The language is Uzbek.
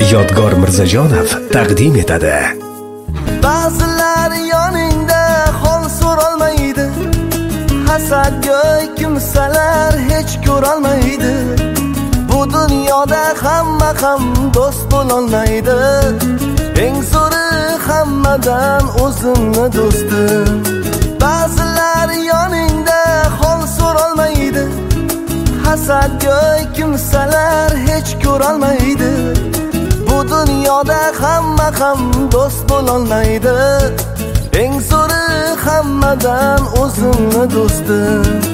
Yodgor Mirzajonov taqdim etadi. Ba'zilar yoningda hol so'rolmaydi, hasadga kimsalar hech ko'rolmaydi. Bu dunyoda hamma ham do'st bo'lolmaydi. Eng zo'ri hammadan o'zimni do'stim. Ba'zilar yoningda hol so'rolmaydi, hasadga kimsalar hech ko'rolmaydi. Bu dunyoda hamma ham do'st bo'lolmaydi. Eng zo'ri hammadan o'zimni do'stim.